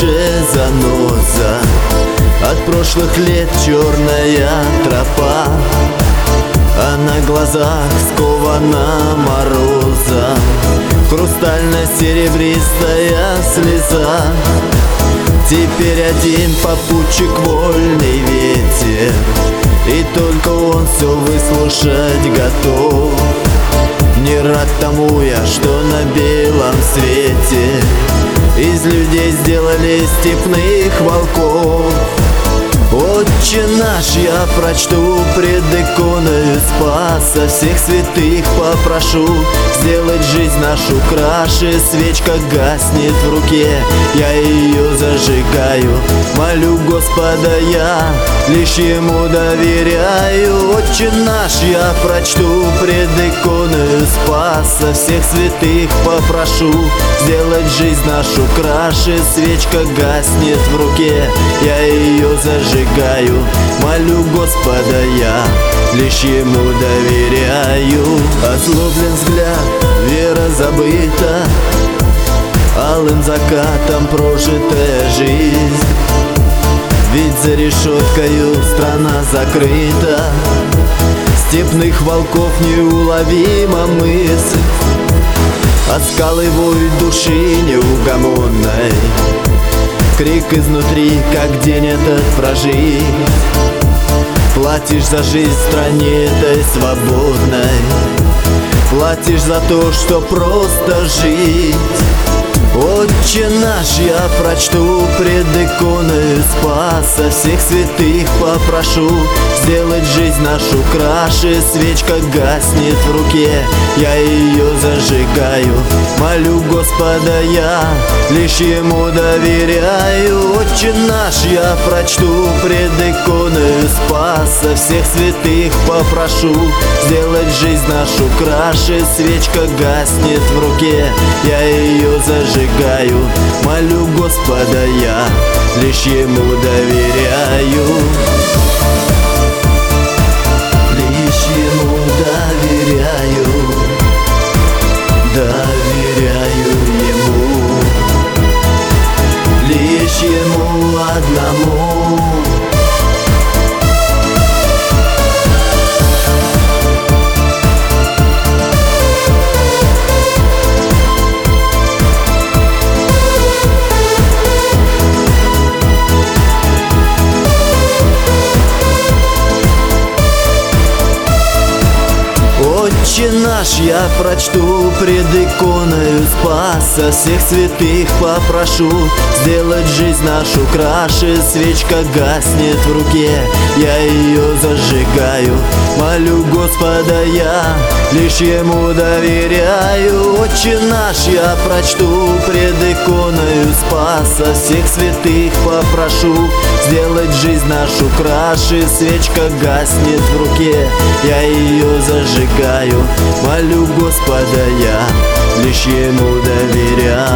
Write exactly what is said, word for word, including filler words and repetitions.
душе заноза, от прошлых лет черная тропа, а на глазах скована мороза, хрустально-серебристая слеза. Теперь один попутчик вольный ветер, и только он все выслушать готов. Не рад тому я, что на белом свете из людей сделали степных волков. Отче наш я прочту пред иконою Спаса, всех святых попрошу сделать жизнь нашу краше. Свечка гаснет в руке, я ее зажигаю, молю Господа я, лишь Ему доверяю. Отче наш я прочту пред иконою Спаса, всех святых попрошу сделать жизнь нашу краше. Свечка гаснет в руке, я ее зажигаю, молю Господа я, лишь Ему доверяю. Озлоблен взгляд, вера забыта, алым закатом прожитая жизнь. Ведь за решеткою страна закрыта, степных волков неуловима мысль, а скалы воют души неугомонной. Крик изнутри, как день этот прожить. Платишь за жизнь в стране этой свободной, платишь за то, что просто жить. Отче наш я прочту пред иконою Спаса, всех святых попрошу сделать жизнь нашу краше. Свечка гаснет в руке, я ее зажигаю, молю Господа я, лишь Ему доверяю. Отче наш я прочту пред иконою Спаса, всех святых попрошу сделать жизнь нашу краше. Свечка гаснет в руке, я ее зажигаю, молю Господа я, лишь Ему доверяю. Лишь Ему доверяю, доверяю Ему, лишь Ему одному. Отче наш я прочту пред иконою Спаса, всех святых попрошу сделать жизнь нашу краше. Свечка гаснет в руке, я ее зажигаю, молю Господа я, лишь Ему доверяю. Отче наш я прочту пред иконою Спаса, всех святых попрошу сделать жизнь нашу краше. Свечка гаснет в руке, я ее зажигаю, молю Господа я, лишь Ему доверяю.